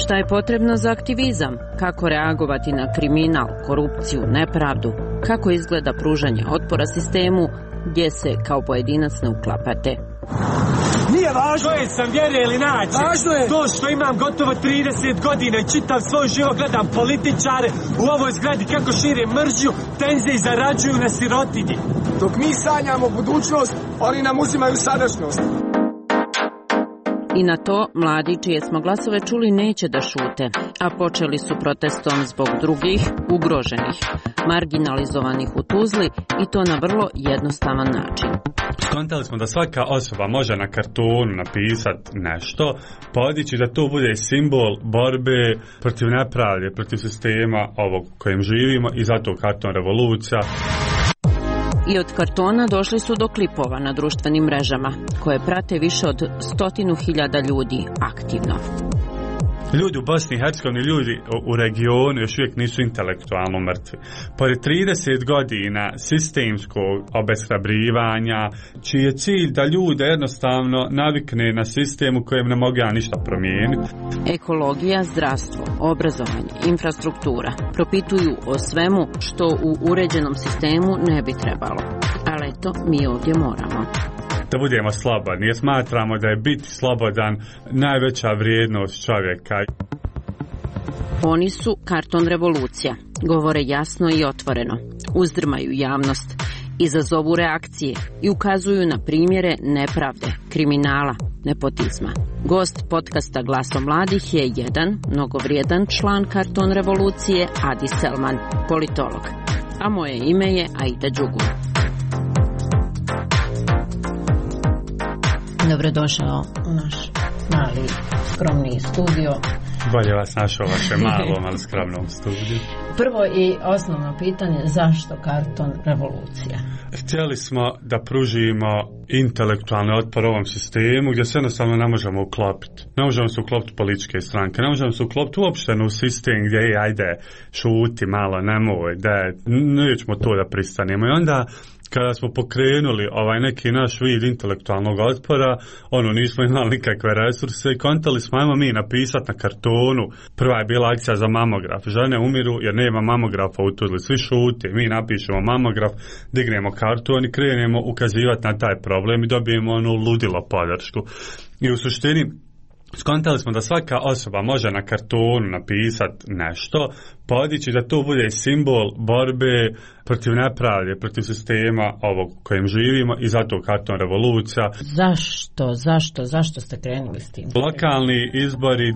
Šta je potrebno za aktivizam? Kako reagovati na kriminal, korupciju, nepravdu? Kako izgleda pružanje otpora sistemu gdje se kao pojedinac ne uklapate? Nije važno. Čovjek sam vjere ili naći. Važno je. To što imam gotovo 30 godina i čitav svoj život gledam političare u ovoj zgradi kako šire mržnju, tenzije i zarađuju na sirotinji. Dok mi sanjamo budućnost, oni nam uzimaju sadašnjost. I na to mladi čije smo glasove čuli neće da šute, a počeli su protestom zbog drugih, ugroženih, marginalizovanih u Tuzli i to na vrlo jednostavan način. Skontali smo da svaka osoba može na kartonu napisati nešto, podići da to bude simbol borbe protiv nepravde, protiv sistema ovog kojim živimo i zato karton revolucija. I od kartona došli su do klipova na društvenim mrežama, koje prate više od 100.000 ljudi aktivno. Ljudi u Bosni i Hercegovini, ljudi u regionu još uvijek nisu intelektualno mrtvi. Pored 30 godina sistemskog obeshrabrivanja, čiji je cilj da ljude jednostavno navikne na sistem u kojem ne mogu ništa promijeniti. Ekologija, zdravstvo, obrazovanje, infrastruktura propituju o svemu što u uređenom sistemu ne bi trebalo. Ali eto, mi ovdje moramo. Da budemo slobodni, jer smatramo da je biti slobodan najveća vrijednost čovjeka. Oni su karton revolucija, govore jasno i otvoreno, uzdrmaju javnost, izazovu reakcije i ukazuju na primjere nepravde, kriminala, nepotizma. Gost podcasta Glasom mladih je jedan mnogovrijedan član karton revolucije, Adi Selman, politolog. A moje ime je Aida Đugur. Dobrodošao u naš mali, skromni studio. Bolje vas našao vašem malom, ali skromnom studiju. Prvo i osnovno pitanje, zašto karton revolucija? Htjeli smo da pružimo intelektualni otpor ovom sistemu gdje se jednostavno ne možemo uklopiti. Ne možemo se uklopiti u političke stranke, ne možemo se uklopiti uopšte u sistem gdje je, ajde, šuti malo, nemoj, da nećemo to da pristanemo. I onda kada smo pokrenuli neki naš vid intelektualnog otpora, nismo imali nikakve resurse i kontali smo, ajmo mi napisati na kartonu. Prva je bila akcija za mamograf. Žene umiru jer nema mamografa u Tuzli. Svi šute, mi napišemo mamograf, dignemo karton i krenemo ukazivati na taj problem i dobijemo ludilo podršku. I u suštini skontali smo da svaka osoba može na kartonu napisati nešto, podići da to bude simbol borbe protiv nepravde, protiv sistema ovog kojim živimo i zato karton revolucija. Zašto ste krenuli s tim? Lokalni izbori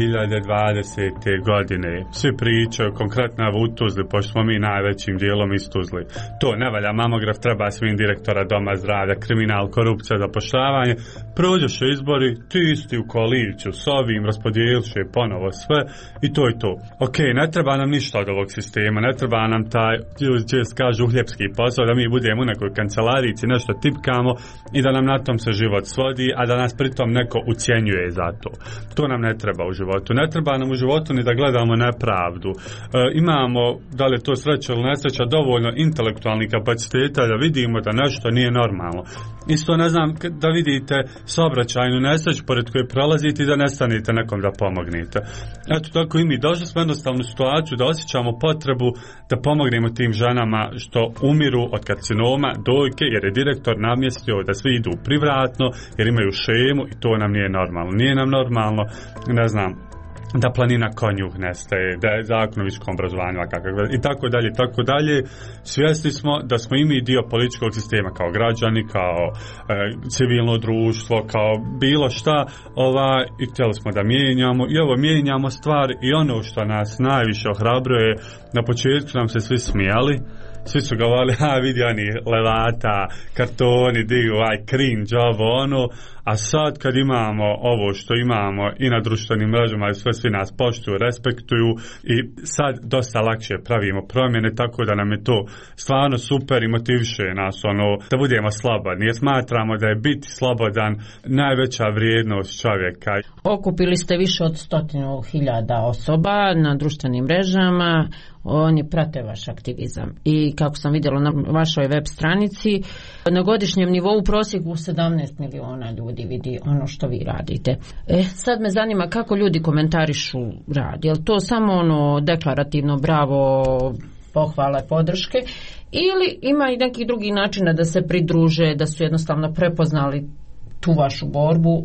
2020. godine. Svi pričaju, konkretno u Tuzli, pošto smo mi najvećim dijelom iz Tuzli. To ne valja, mamograf treba svim direktora doma zdravlja, kriminal, korupcija, zapošljavanje. Prođeše izbori, ti isti u koaliciju s ovim, raspodijeliše ponovo sve i to je to. Ok, ne treba nam ništa od ovog sistema, ne treba nam taj, čest kažu, uhljepski posao, da mi budemo u nekoj kancelarici, nešto tipkamo i da nam na tom se život svodi, a da nas pritom neko ucjenjuje za to. To nam ne treba u životu. Ne treba nam u životu ni da gledamo nepravdu. Imamo, da li je to sreća ili nesreća, dovoljno intelektualnih kapaciteta da vidimo da nešto nije normalno. Isto ne znam da vidite saobraćajnu nesreću pored koje prolazite i da ne stanete nekom da pomognete. Eto tako i mi došli smo jednostavnu situaciju da osjećamo potrebu da pomognemo tim ženama što umiru od karcinoma dojke jer je direktor namjestio da svi idu privratno jer imaju šemu i to nam nije normalno. Nije nam normalno, ne znam, da planina konjuh nestaje, da je zakon o visokom obrazovanju i tako dalje. Svjesni smo da smo i mi dio političkog sistema kao građani, kao civilno društvo, kao bilo šta, i htjeli smo da mijenjamo i mijenjamo stvari i ono što nas najviše ohrabruje, na početku nam se svi smijali. Svi su govorili, vidi oni levata, kartoni, cringe, a sad kad imamo ovo što imamo i na društvenim mrežama i sve, svi nas poštuju, respektuju i sad dosta lakše pravimo promjene, tako da nam je to stvarno super i motiviše nas da budemo slobodni, jer smatramo da je biti slobodan najveća vrijednost čovjeka. Okupili ste više od 100.000 osoba na društvenim mrežama, oni prate vaš aktivizam. I kako sam vidjela na vašoj web stranici, na godišnjem nivou u prosjeku 17 miliona ljudi vidi ono što vi radite. Sad me zanima kako ljudi komentarišu rad. Je li to samo ono deklarativno bravo, pohvale, podrške, ili ima i neki drugi načina da se pridruže, da su jednostavno prepoznali tu vašu borbu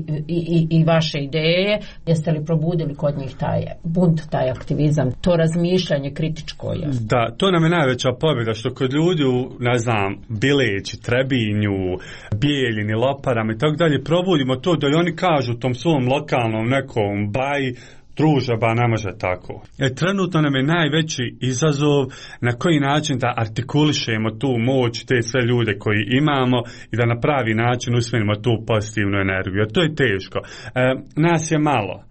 i vaše ideje? Jeste li probudili kod njih taj bunt, taj aktivizam, to razmišljanje kritičko? Da, to nam je najveća pobjeda, što kod ljudi ne znam, Bileći, Trebinju, Bijeljini, Loparama i tako dalje, probudimo to da i oni kažu tom svom lokalnom nekom baji, druže, ba ne može tako. Trenutno nam je najveći izazov na koji način da artikulišemo tu moć, te sve ljude koji imamo i da na pravi način usmjerimo tu pozitivnu energiju. To je teško. Nas je malo.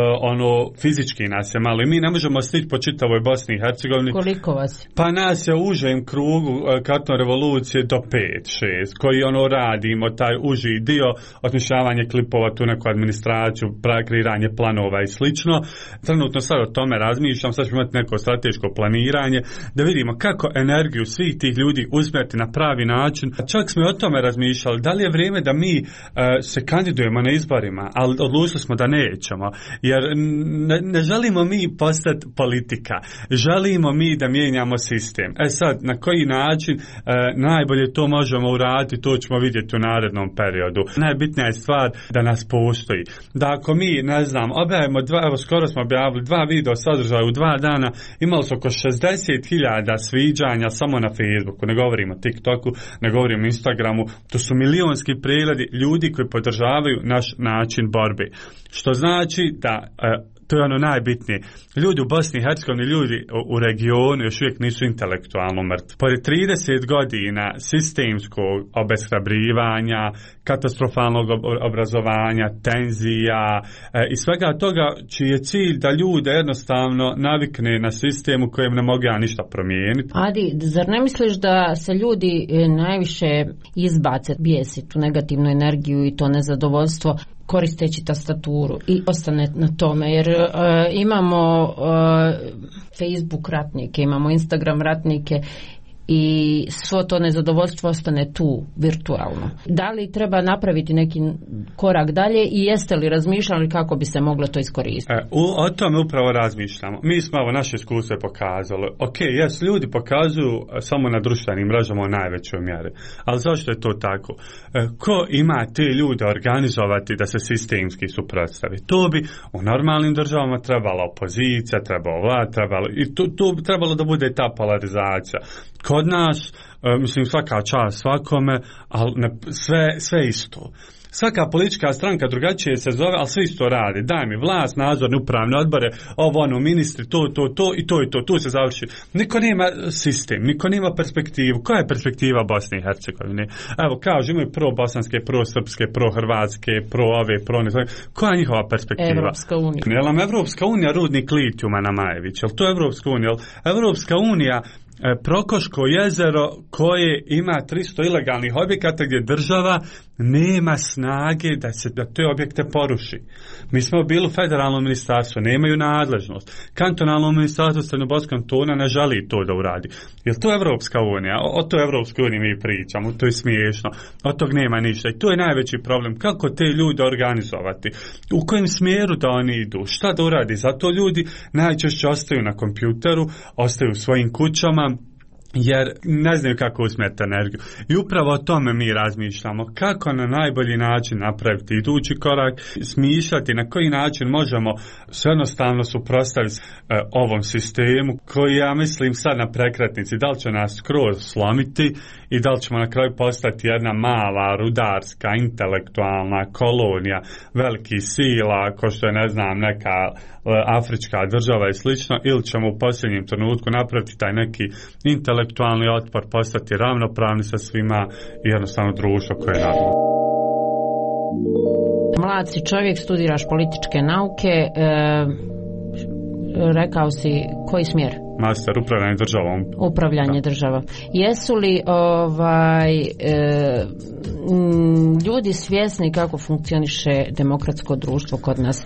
Fizički nas je malo i mi ne možemo stići po čitavoj Bosni i Hercegovini. Koliko vas? Pa nas je u užem krugu Karton revolucije do 5-6 koji radimo taj uži dio, osmišljavanje klipova, tu neku administraciju, kreiranje planova i slično. Trenutno sad o tome razmišljam, sad ćemo imati neko strateško planiranje da vidimo kako energiju svih tih ljudi usmjeriti na pravi način. Čak smo i o tome razmišljali, da li je vrijeme da mi se kandidujemo na izborima, ali odlučili smo da nećemo. Jer ne želimo mi postati politika, želimo mi da mijenjamo sistem. Sad, na koji način najbolje to možemo uraditi, to ćemo vidjeti u narednom periodu. Najbitnija je stvar da nas postoji. Da ako mi, ne znam, objavimo skoro smo objavili 2 video sadržaja u 2 dana, imali su oko 60.000 sviđanja samo na Facebooku, ne govorimo o TikToku, ne govorimo o Instagramu, to su milionski pregledi ljudi koji podržavaju naš način borbe. Što znači da to je ono najbitnije. Ljudi u Bosni i Hercegovini, ljudi u regionu još uvijek nisu intelektualno mrtvi. Pored 30 godina sistemskog obeshrabrivanja, katastrofalnog obrazovanja, tenzija i svega toga čiji je cilj da ljude jednostavno navikne na sistem u kojem ne mogu ja ništa promijeniti. Adi, zar ne misliš da se ljudi najviše izbace, bijesi tu negativnu energiju i to nezadovoljstvo koristeći tastaturu i ostane na tome, jer imamo Facebook ratnike, imamo Instagram ratnike i svo to nezadovoljstvo ostane tu virtualno. Da li treba napraviti neki korak dalje i jeste li razmišljali kako bi se moglo to iskoristiti? O tome upravo razmišljamo. Mi smo naše iskustvo pokazali. Ljudi pokazuju samo na društvenim mrežama u najvećoj mjeri. Ali zašto je to tako? Ko ima te ljude organizovati da se sistemski suprotstavi? To bi u normalnim državama trebala opozicija, trebala vlada, to bi trebalo da bude ta polarizacija. Kod nas, svaka čast svakome, ali sve isto. Svaka politička stranka drugačije se zove, ali sve isto radi. Daj mi vlast, nadzorne upravne odbore, ministri, to, tu se završi. Niko nema sistem, niko nema perspektivu. Koja je perspektiva Bosne i Hercegovine? Evo, kažu, imaju pro-bosanske, pro-srpske, pro-hrvatske, pro-ove, pro-ne. Koja je njihova perspektiva? Evropska unija. Je li nam Evropska unija rudnik litijuma na Majević? Je li to Evropska unija? Evropska unija Prokoško jezero koje ima 300 ilegalnih objekata gdje država nema snage da te objekte poruši. Mi smo bili u federalnom ministarstvu, nemaju nadležnost. Kantonalno ministarstvo Crnogorskog kantona ne želi to da uradi. Jer to je Evropska unija? O toj Evropskoj uniji mi pričamo, to je smiješno. Od tog nema ništa. I to je najveći problem. Kako te ljude organizovati? U kojem smjeru da oni idu? Šta da uradi? Zato ljudi najčešće ostaju na kompjuteru, ostaju u svojim kućama, jer ne znaju kako usmjeriti energiju. I upravo o tome mi razmišljamo. Kako na najbolji način napraviti idući korak, smišljati na koji način možemo se jednostavno suprotstaviti ovom sistemu koji, ja mislim, sad na prekretnici, da li će nas skroz slomiti i da li ćemo na kraju postati jedna mala, rudarska, intelektualna kolonija velikih sila, ko što je, ne znam, neka afrička država i slično, ili ćemo u posljednjem trenutku napraviti taj neki intelektualni otpor, postati ravnopravni sa svima i jednostavno društvo koje je radimo. Mlad si čovjek, studiraš političke nauke, rekao si koji smjer? master upravljanje državom. Upravljanje država. Jesu li ljudi svjesni kako funkcioniše demokratsko društvo kod nas?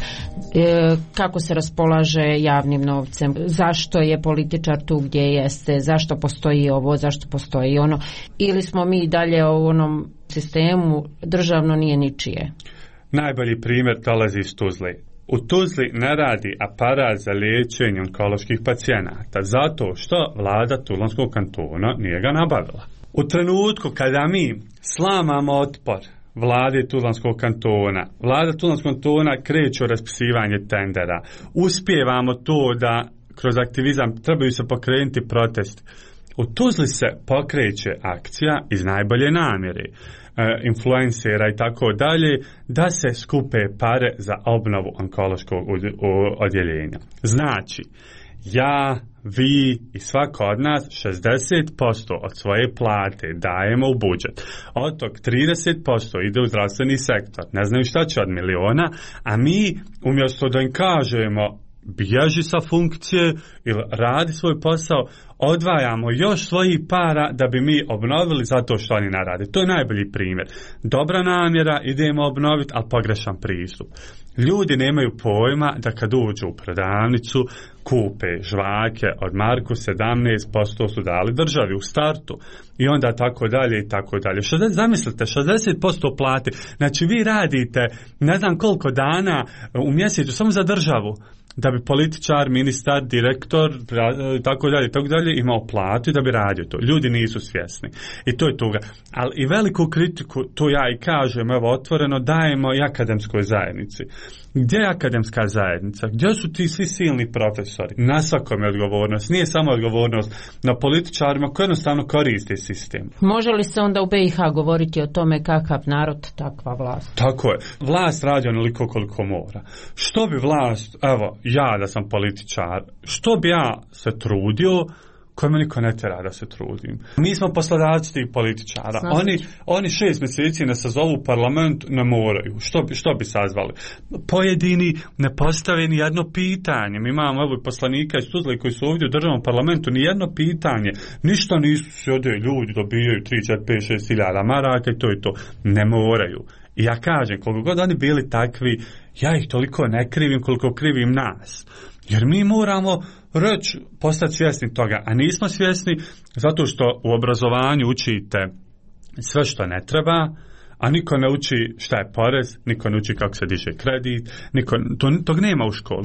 Kako se raspolaže javnim novcem? Zašto je političar tu gdje jeste? Zašto postoji ovo? Zašto postoji ono? Ili smo mi dalje u onom sistemu državno nije ničije? Najbolji primjer dolazi iz Tuzle. U Tuzli ne radi aparat za liječenje onkoloških pacijenata zato što vlada Tuzlanskog kantona nije ga nabavila. U trenutku kada mi slamamo otpor vlade Tuzlanskog kantona, vlada Tuzlanskog kantona kreće u raspisivanje tendera, uspijevamo to da kroz aktivizam trebaju se pokrenuti protesti. U Tuzli se pokreće akcija iz najbolje namjere influencera i tako dalje, da se skupe pare za obnovu onkološkog odjeljenja. Znači, ja, vi i svako od nas 60% od svoje plate dajemo u budžet. Od tog 30% ide u zdravstveni sektor. Ne znaju šta će od miliona, a mi umjesto da im kažemo bježi sa funkcije ili radi svoj posao, odvajamo još svojih para da bi mi obnovili zato što oni ne rade. To je najbolji primjer. Dobra namjera, idemo obnoviti, ali pogrešan pristup. Ljudi nemaju pojma da kad uđu u prodavnicu, kupe žvake od marku, 17% su dali državi u startu. I onda tako dalje i tako dalje. Zamislite, 60% plate. Znači vi radite ne znam koliko dana u mjesecu samo za državu, da bi političar, ministar, direktor, tako dalje imao platu i da bi radio to. Ljudi nisu svjesni. I to je toga. Ali i veliku kritiku, to ja i kažem, evo otvoreno, dajemo i akademskoj zajednici. Gdje je akademska zajednica? Gdje su ti svi silni profesori? Na svakom je odgovornost. Nije samo odgovornost na političarima koji jednostavno koriste sistem. Može li se onda u BiH govoriti o tome kakav narod, takva vlast? Tako je. Vlast radi onoliko koliko mora. Što bi vlast, evo, ja da sam političar, što bi ja se trudio, koje me niko ne tjera da se trudim. Mi smo poslodavci tih političara. Oni 6 mjeseci ne sazovu parlament, ne moraju. Što bi sazvali? Pojedini ne postave ni jedno pitanje. Mi imamo evo poslanika iz Tuzle koji su ovdje u državnom parlamentu, ni jedno pitanje. Ništa nisu sjede, ljudi dobijaju 3, 4, 5, 6 hiljada maraka i to je to. Ne moraju. I ja kažem, koliko god oni bili takvi, ja ih toliko ne krivim koliko krivim nas. Jer mi moramo reći, postati svjesni toga, a nismo svjesni zato što u obrazovanju učite sve što ne treba, a niko ne uči šta je porez, niko ne uči kako se diže kredit, tog nema u školi.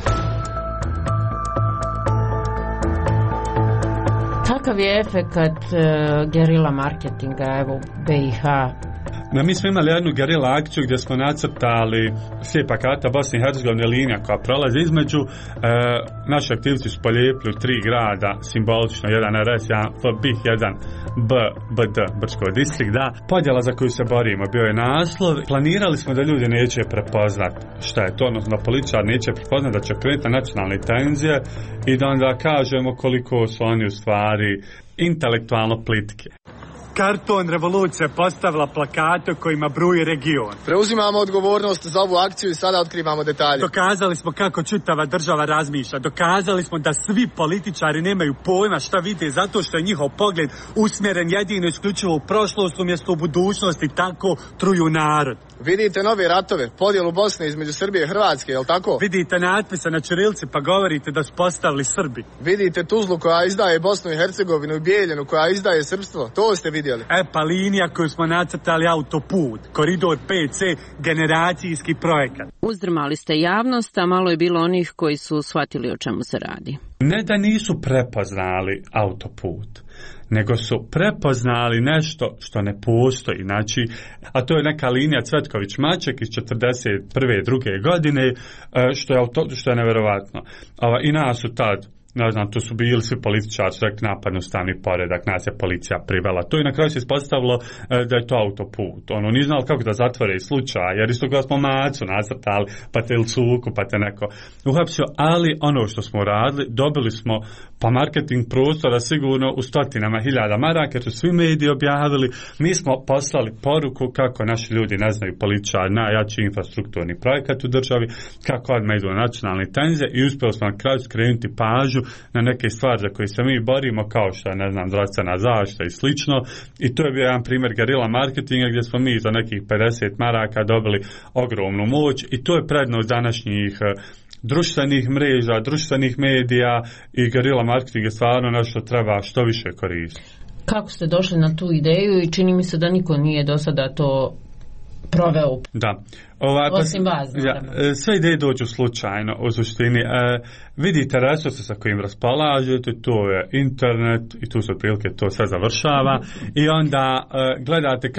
Kakav je efekat gerila marketinga evo BiH? Mi smo imali jednu gerila akciju gdje smo nacrtali slijepa karta Bosne i Hercegovine, linija koja prolazi između. Naši aktivci su polijepili u 3 grada simbolično, jedan RS, jedan FB, jedan BD, Brčko distrikt, da. Podjela za koju se borimo bio je naslov. Planirali smo da ljudi neće prepoznat šta je to, odnosno političar neće prepoznat da će krenuti na nacionalne tenzije i da onda kažemo koliko su oni u stvari intelektualno plitke. Karton revolucija postavila plakate kojima bruji region. Preuzimamo odgovornost za ovu akciju i sada otkrivamo detalje. Dokazali smo kako čitava država razmišlja. Dokazali smo da svi političari nemaju pojma šta vide zato što je njihov pogled usmjeren jedino isključivo u prošlost umjesto u budućnost i tako truju narod. Vidite nove ratove, podjelu Bosne između Srbije i Hrvatske, jel tako? Vidite natpise na ćirilci pa govorite da su postavili Srbi. Vidite Tuzlu koja izdaje Bosnu i Hercegovinu i Bijeljinu koja izdaje srpstvo, to ste vidjeli. Pa linija koju smo nacrtali autoput, koridor 5C, generacijski projekat. Uzdrmali ste javnost, a malo je bilo onih koji su shvatili o čemu se radi. Ne da nisu prepoznali autoput, nego su prepoznali nešto što ne postoji. Znači, a to je neka linija Cvetković-Maček iz 41. druge godine, što je nevjerovatno. I nas su tad, ne znam, tu su bili svi političari, su rekli napadnu ustavni poredak, nas je policija privela. To i na kraju se ispostavilo da je to autoput. Nije znali kako da zatvore slučaj, jer isto kada smo Macu nacrtali, pa te Ilcuku, pa te neko uhapsio, ali ono što smo radili, dobili smo pa marketing prostora sigurno u stotinama hiljada maraka, jer su svi mediji objavili. Mi smo poslali poruku kako naši ljudi ne znaju političari, najjači infrastrukturni projekat u državi, kako odmah idu na nacionalne tenzije i uspjeli smo na kraju skrenuti pažnju na neke stvari za koje se mi borimo, kao što je, ne znam, zdravstvena zaštita i slično. I to je bio jedan primjer gerila marketinga gdje smo mi za nekih 50 maraka dobili ogromnu moć i to je prednost današnjih društvenih mreža, društvenih medija i gerila marketing je stvarno nešto treba što više koristiti. Kako ste došli na tu ideju i čini mi se da niko nije do sada to proveo? Da. Osim vas, sve ideje dođu slučajno u suštini. Vidite resurse sa kojim raspolažete, to je internet i tu se otprilike to sve završava i onda gledate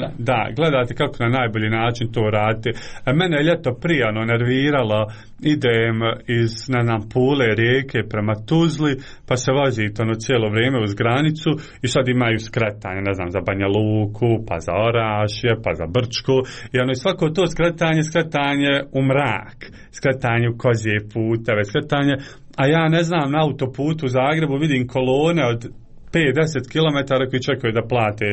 kako na najbolji način to radite. Mene je ljeto prijano nerviralo, idem iz, ne znam, Pule, Rijeke prema Tuzli, pa se vozite cijelo vrijeme uz granicu i sad imaju skretanje, ne znam, za Banja Luku, pa za Orašje, pa za Brčku i svako to skretanje u mrak, skretanje u kozje puteve, skretanje, a ja ne znam, na autoputu u Zagrebu vidim kolone od 5-10 km koji čekaju da plate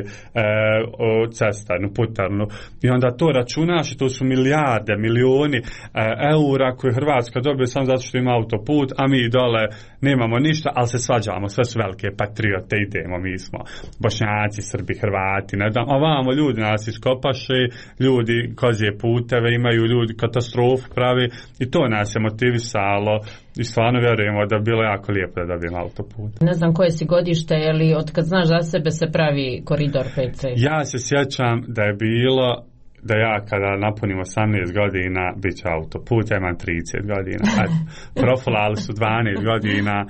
cestarnu, putarnu. I onda to računaš i to su milijarde, milioni eura koje Hrvatska dobije samo zato što ima autoput, a mi dole nemamo ništa, ali se svađamo, sve su velike patriote, idemo, mi smo Bošnjaci, Srbi, Hrvati, ne znam, ovamo ljudi nas iskopaše, ljudi kozje puteve imaju, ljudi katastrofu pravi i to nas je motivisalo i stvarno vjerujemo da bi bilo jako lijepo da dobijem autoput. Ne znam koje si godište, je li od kad znaš za sebe se pravi koridor 5C? Ja se sjećam da je bilo da ja kada napunim 18 godina bit će autoput, ja imam 30 godina. Profilali su 12 godina,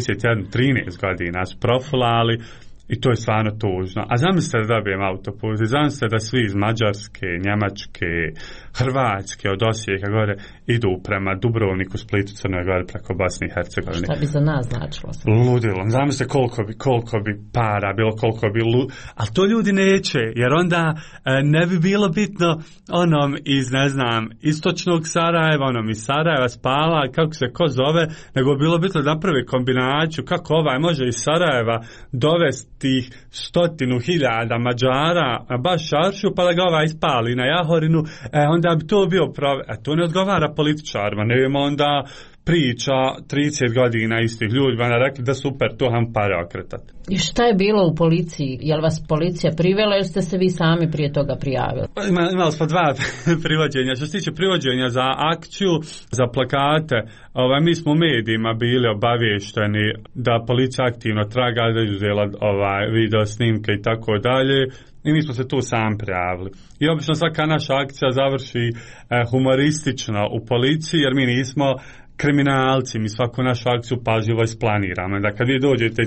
13 godina su profilali i to je stvarno tužno. A zamislite da dobijem autoput i zamislite da svi iz Mađarske, Njemačke, Hrvatske, od Osijeka gore idu prema Dubrovniku, Splitu, Crnoj Gori preko Bosne i Hercegovine. Šta bi za nas značilo? Ludilo. Zamislite koliko bi para bilo, ali to ljudi neće, jer onda ne bi bilo bitno onom iz, ne znam, istočnog Sarajeva, onom iz Sarajeva spala, kako se ko zove, nego bi bilo bitno da napravi kombinaciju kako ovaj može iz Sarajeva dovesti tih 100.000 Mađara baš šaršu pa da ga ovaj ispali na Jahorinu, onda bi to bio to ne odgovara političarima, nema onda priča 30 godina istih ljudi, ba rekli da super, to ham pare okretati. I šta je bilo u policiji? Je li vas policija privela ili ste se vi sami prije toga prijavili? Imali smo 2 privođenja. Što se tiče privođenja za akciju, za plakate, mi smo u medijima bili obavješteni da policija aktivno traga, da je uzela video snimke i tako dalje. I mi smo se tu sam prijavili. I obično svaka naša akcija završi humoristično u policiji, jer mi nismo kriminalci, mi svaku našu akciju pažljivo isplaniramo. Da kad vi dođete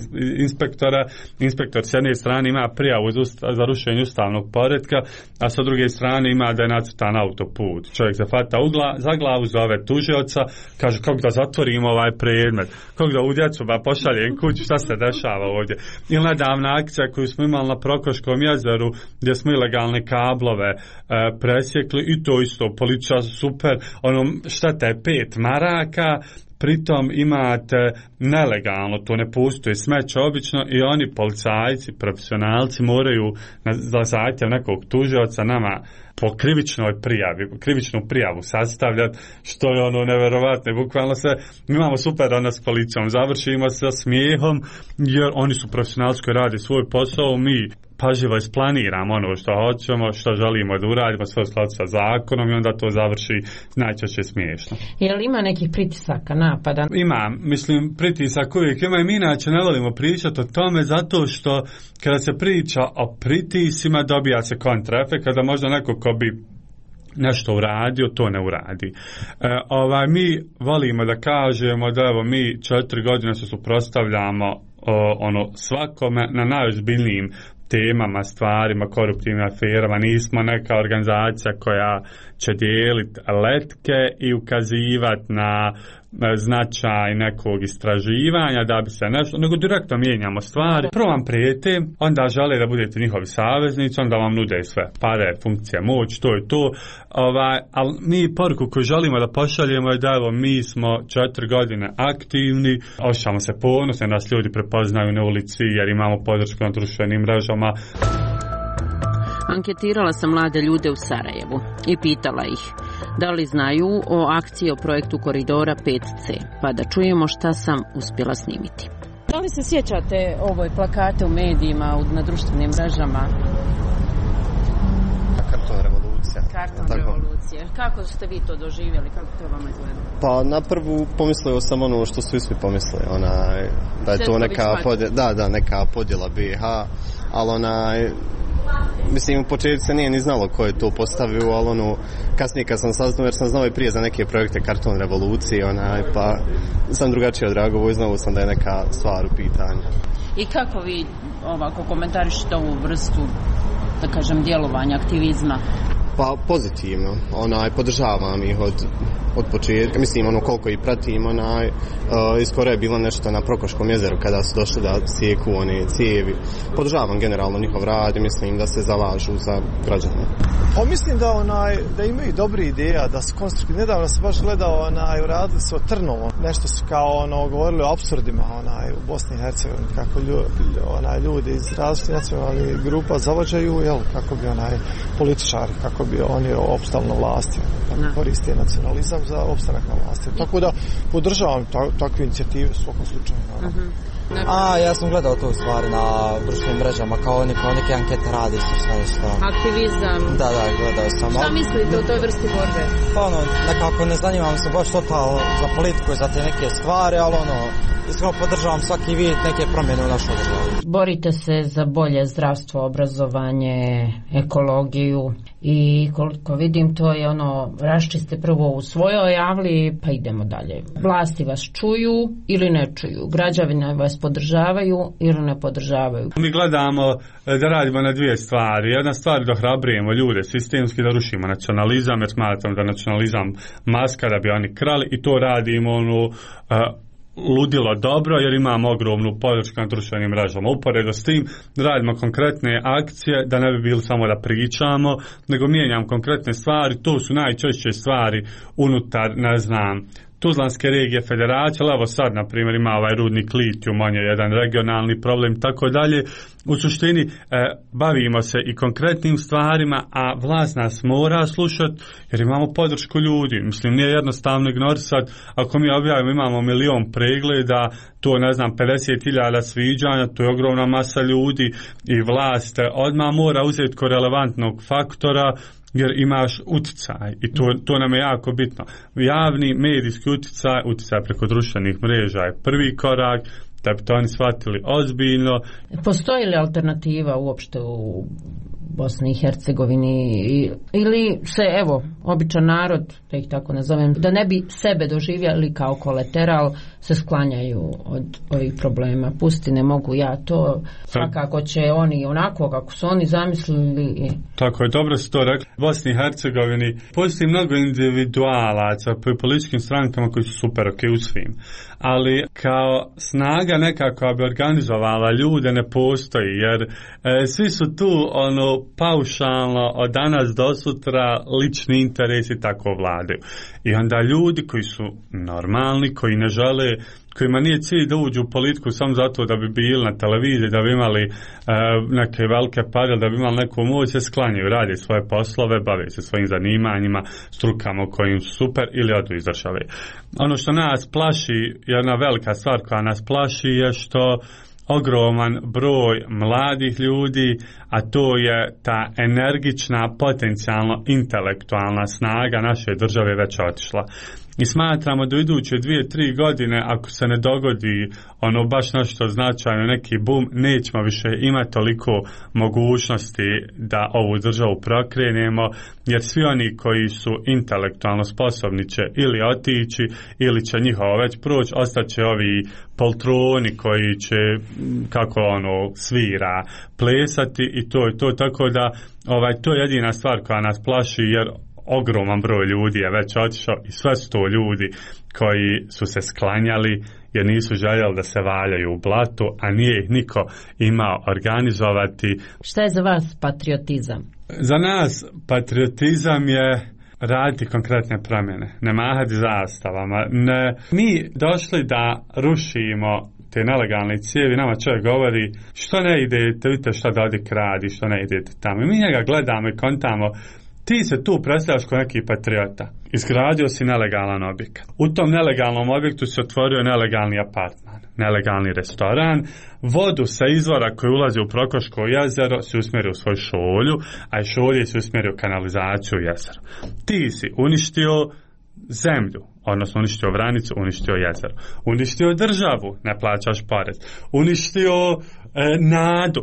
inspektor s jedne strane ima prijavu za rušenje ustavnog poretka, a sa druge strane ima da je nacrtan autoput. Čovjek se hvata za glavu, zove tužioca, kaže kako da zatvorimo ovaj predmet, kako da u djecu pošaljem kući, šta se dešava ovdje. Ili nedavna akcija koju smo imali na Prokoškom jezeru, gdje smo ilegalne kablove presjekli i to isto, policija super, šteta je 5 maraka, pritom imate nelegalno, to ne postoji smeće obično i oni policajci, profesionalci moraju za zahtjev nekog tužioca nama po krivičnu prijavu sastavljati, što je neverovatno. Bukvalno mi imamo super s policijom, završimo sa smijehom, jer oni su profesionalci koji rade svoj posao, mi pažljivo isplaniramo ono što hoćemo, što želimo da uradimo, sve u skladu sa zakonom i onda to završi najčešće smiješno. Je li ima nekih pritisaka, napada? Ima, mislim, pritisak uvijek ima i mi inače ne volimo pričati o tome zato što kada se priča o pritisima dobija se kontraefekt, kada možda neko ko bi nešto uradio, to ne uradi. Mi volimo da kažemo da evo mi 4 godine se suprotstavljamo svakome na najozbiljnijim temama, stvarima, koruptivnim aferama. Nismo neka organizacija koja će dijeliti letke i ukazivati na značaj nekog istraživanja da bi se nešto, nego direktno mijenjamo stvari. Prvo vam prijete, onda žele da budete njihovi saveznici, onda vam nude sve pare, funkcija, moć, to je to. Ali mi poruku koju želimo da pošaljemo je da evo mi smo 4 godine aktivni, osjećamo se ponosno, nas ljudi prepoznaju na ulici jer imamo podršku na društvenim mrežama. Anketirala sam mlade ljude u Sarajevu i pitala ih da li znaju o akciji o projektu Koridora 5C, pa da čujemo šta sam uspjela snimiti. Da li se sjećate ovoj plakate u medijima, na društvenim mrežama? Karton revolucija. Karton revolucije. Kako ste vi to doživjeli? Kako to vama izgleda? Pa na prvu pomislio sam ono što su svi pomislili, da je to neka podjela BiH, ali mislim, u početku se nije ni znalo ko je to postavio, ali kasnije kad sam saznao, jer sam znao i prije za neke projekte Karton revolucije, pa sam drugačije odreagovao i znao sam da je neka stvar u pitanju. I kako vi ovako komentarišete ovu vrstu, da kažem, djelovanja, aktivizma? Pa pozitivno, podržavam ih od početka, mislim koliko ih pratim, iskoro je bilo nešto na Prokoškom jezeru kada su došli da sjeku one cijevi. Podržavam generalno njihov rad i mislim da se zalažu za građane. Pa mislim da imaju dobri ideja, da su konstruktivni. Nedavno sam baš gledao, uradili su o Trnovu, nešto su kao govorili o apsurdima u Bosni i Hercegovini, kako ljudi iz različitih nacionalnih grupa zavađaju, kako bi političari, kako bi oni opstali na vlasti, koriste nacionalizam za opstanak na vlasti. Tako da podržavam takve inicijative u svakom slučaju. Ja sam gledao to u stvari na društvenim mrežama, kao neke ankete radi su šta. Aktivizam. Da, gledao sam. Šta mislite o toj vrsti borbe? Pa nekako ne zanimam se baš totalno za politiku i za te neke stvari, ali iskreno podržavam svaki vid neke promjene u našoj državi. Borite se za bolje zdravstvo, obrazovanje, ekologiju i koliko vidim to je raščiste prvo u svojoj javli pa idemo dalje. Vlasti vas čuju ili ne čuju, građani vas podržavaju ili ne podržavaju. Mi gledamo da radimo na dvije stvari. Jedna stvar da ohrabrujemo ljude sistemski, da rušimo nacionalizam, jer smatram da nacionalizam maska da bi oni krali i to radimo ludilo dobro jer imamo ogromnu podršku na društvenim mrežama. Uporedo s tim radimo konkretne akcije da ne bi bili samo da pričamo, nego mijenjam konkretne stvari. To su najčešće stvari unutar, Tuzlanske regije federacije, ali evo sad, na primjer, ima ovaj rudnik litijum, on je jedan regionalni problem, tako dalje. U suštini, bavimo se i konkretnim stvarima, a vlast nas mora slušati, jer imamo podršku ljudi. Mislim, nije jednostavno ignorisati, ako mi objavimo, imamo 1.000.000 pregleda, to 50.000 sviđanja, to je ogromna masa ljudi i vlast odmah mora uzeti ko relevantnog faktora, jer imaš utjecaj i to nam je jako bitno. Javni medijski utjecaj preko društvenih mreža je prvi korak da bi to oni shvatili ozbiljno. Postoji li alternativa uopšte u Bosni i Hercegovini ili se, običan narod, da ih tako nazovem, da ne bi sebe doživjeli kao kolateral, se sklanjaju od ovih problema. Pusti, ne mogu ja to, svakako će oni onako kako su oni zamislili. Tako je, dobro su to rekli. U Bosni i Hercegovini postoji mnogo individualaca po političkim strankama koji su super u svim, ali kao snaga nekako bi organizovala ljude ne postoji, jer svi su tu paušalno od danas do sutra lični interesi tako vladaju. I onda ljudi koji su normalni, koji ne žele, kojima nije cilj da uđu u politiku samo zato da bi bili na televiziji, da bi imali neke velike pare, da bi imali neku moć, se sklanjaju, radi svoje poslove, bave se svojim zanimanjima, strukama u kojim su super ili odu iz države. Ono što nas plaši, jedna velika stvar koja nas plaši je što ogroman broj mladih ljudi, a to je ta energična, potencijalno intelektualna snaga naše države već otišla. I smatramo da u iduće 2-3 godine, ako se ne dogodi baš nešto značajno, neki boom, nećemo više imati toliko mogućnosti da ovu državu prokrenemo, jer svi oni koji su intelektualno sposobni će ili otići, ili će njihovo već proći, ostaće ovi poltroni koji će, kako svira, plesati i to je to, tako da to je jedina stvar koja nas plaši, jer ogroman broj ljudi je već otišao i sve su to ljudi koji su se sklanjali jer nisu željeli da se valjaju u blatu, a nije ih niko imao organizovati. Šta je za vas patriotizam? Za nas patriotizam je raditi konkretne promjene, ne mahati zastavama, ne mi došli da rušimo te nelegalne cijevi, nama čovjek govori što ne idete, vidite šta Dodik radi, što ne idete tamo. I mi njega gledamo i kontamo, ti se tu predstavljaš kao neki patriota. Izgradio si nelegalan objekat. U tom nelegalnom objektu se otvorio nelegalni apartman, nelegalni restoran, vodu sa izvora koji ulazi u Prokoško jezero si usmjerio u svoju šolju, a i šolje si usmjerio kanalizaciju u jezero. Ti si uništio zemlju, odnosno uništio Vranicu, uništio jezero, uništio državu, ne plaćaš porez, uništio nadu.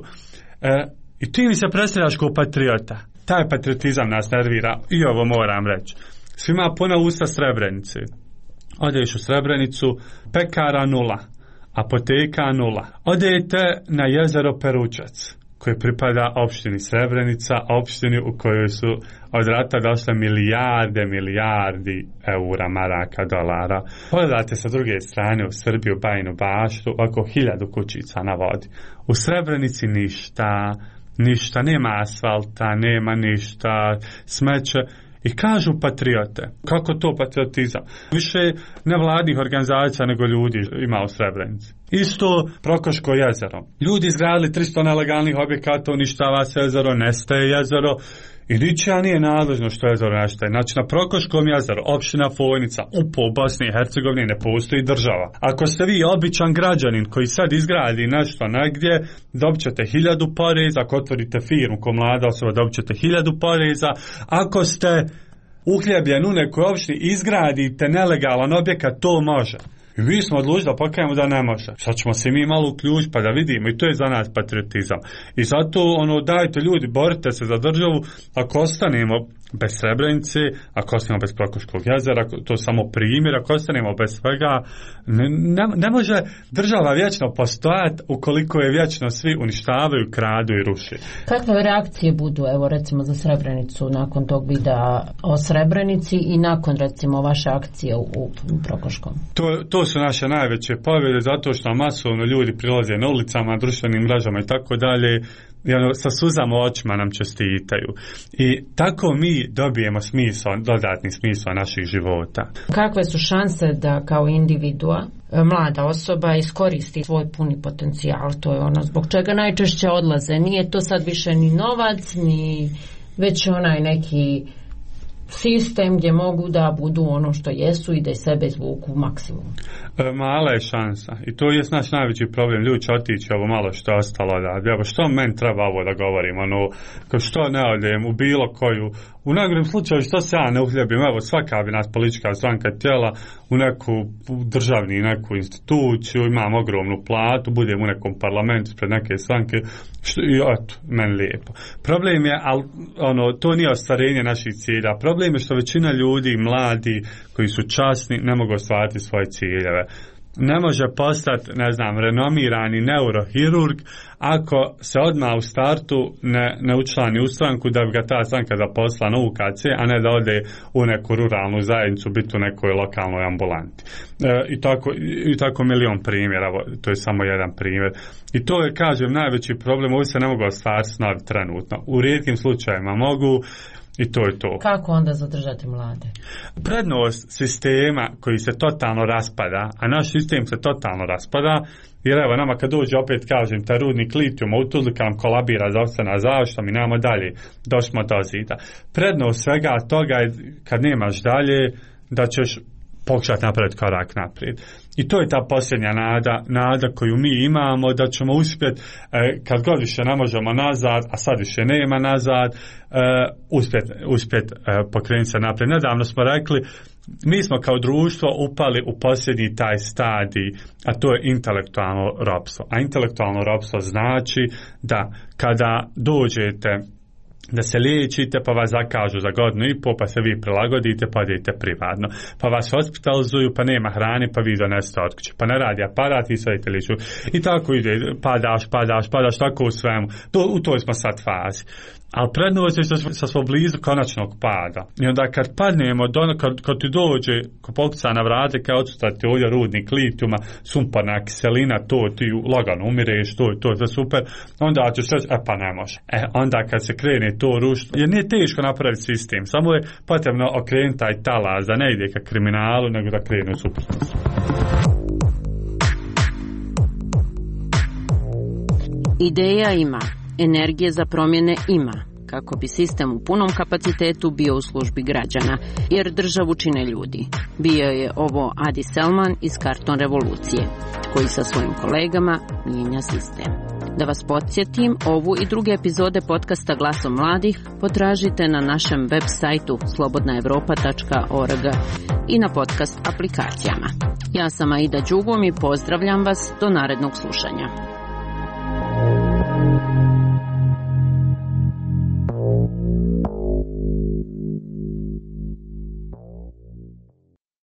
I ti mi se predstavljaš kao patriota. Taj patriotizam nas nervira i ovo moram reći. Svima puna usta Srebrenice. Odeš u Srebrenicu, pekara 0, apoteka 0. Odete na jezero Peručac, koje pripada opštini Srebrenica, opštini u kojoj su od rata došle milijardi eura, maraka, dolara. Pogledate sa druge strane u Srbiju, Bajinu Baštu, oko 1000 kućica na vodi. U Srebrenici ništa, nema asfalta, nema ništa, smeće. I kažu patriote. Kako to patriotizam? Više nevladnih organizacija nego ljudi ima u Srebrenici. Isto Prokoško jezero. Ljudi izgradili 300 nelegalnih objekata, uništava se jezero, nestaje jezero i ničija nije nadležno što jezero nestaje. Znači na Prokoškom jezeru, opština Fojnica, UPO u Bosni i Hercegovini ne postoji država. Ako ste vi običan građanin koji sad izgradi nešto negdje, dobit ćete 1000 poreza. Ako otvorite firmu ko mlada osoba, dobit ćete 1000 poreza. Ako ste uhljebljen u nekoj opštini, izgradite nelegalan objekat, to može. I mi smo odlučili da pokajemo da ne može. Sad ćemo se mi malo uključiti pa da vidimo, i to je za nas patriotizam. I zato dajte ljudi, borite se za državu. Ako ostanemo bez Srebrenice, ako ostanemo bez Prokoškog jezera, to je samo primjer, ako ostanemo bez svega, ne može država vječno postojati ukoliko je vječno svi uništavaju, kradu i ruši. Kakve reakcije budu, evo recimo za Srebrenicu nakon tog videa o Srebrenici i nakon recimo vaše akcije u Prokoškom? To su naše najveće pobjede, zato što masovno ljudi prilaze na ulicama, društvenim mrežama i tako dalje, sa suzama u očima nam čestitaju. I tako mi dobijemo dodatni smisao naših života. Kakve su šanse da kao individua, mlada osoba iskoristi svoj puni potencijal? To je ono zbog čega najčešće odlaze. Nije to sad više ni novac, ni već onaj neki sistem gdje mogu da budu ono što jesu i da iz sebe izvuku maksimum. Mala je šansa i to je naš najveći problem. Ljudi će otići ovo malo što je ostalo da. Evo što meni treba ovo da govorim, što ne odem u bilo koju, u najgorem slučaju što se ja ne uhljebim, evo svaka bi nas politička stranka tijela u neku državni neku instituciju, imam ogromnu platu, budem u nekom parlamentu pred neke stranke, i eto, meni lijepo. Problem je, to nije ostvarenje naših cilja. Problem je što većina ljudi, mladi, koji su časni, ne mogu ostvariti svoje ciljeve. Ne može postati, renomirani neurohirurg ako se odmah u startu ne učlani u stranku da bi ga ta stranka zaposlila na UKC, a ne da ode u neku ruralnu zajednicu, biti u nekoj lokalnoj ambulanti. I tako milion primjera, to je samo jedan primjer. I to je, kažem, najveći problem, ovo se ne mogu ostvariti snovi trenutno. U rijetkim slučajevima mogu, i to je to. Kako onda zadržati mlade? Prednost sistema koji se totalno raspada, a naš sistem se totalno raspada, jer evo nama kad dođe, opet kažem, taj rudnik litijuma u Tuzli kad nam kolabira zdravstvena zaštita, mi nemamo dalje, došli do zida. Prednost svega toga je kad nemaš dalje, da ćeš pokušati napraviti korak naprijed. I to je ta posljednja nada koju mi imamo, da ćemo uspjeti, kad god više ne možemo nazad, a sad više nema nazad, uspjeti pokrenuti se naprijed. Nedavno smo rekli, mi smo kao društvo upali u posljednji taj stadij, a to je intelektualno ropstvo. A intelektualno ropstvo znači da kada dođete da se liječite, pa vas zakažu za 1,5 godinu, pa se vi prilagodite, pa idete privatno. Pa vas hospitalizuju, pa nema hrane, pa vi donesete od kuće. Pa ne radi aparat, vi sve liču. I tako ide, padaš, tako u svemu. U toj smo sad fazi. Ali prednost je što smo blizu konačnog pada. I onda kad padnemo, kad ti dođe, ko pokuca na vrate, kao odstati ovdje rudnik litijuma, sumporna kiselina, to ti lagano umireš, to je super, onda ćeš reći, pa ne može. Onda kad se krene to rušiti, jer nije teško napraviti sistem, samo je potrebno okrenuti taj talas, da ne ide ka kriminalu, nego da krenu suprotno. Ideja ima, energije za promjene ima, kako bi sistem u punom kapacitetu bio u službi građana, jer državu čine ljudi. Bio je ovo Adi Selman iz Karton revolucije, koji sa svojim kolegama mijenja sistem. Da vas podsjetim, ovu i druge epizode podcasta Glasom mladih potražite na našem web sajtu slobodnaevropa.org i na podcast aplikacijama. Ja sam Aida Đugom i pozdravljam vas do narednog slušanja.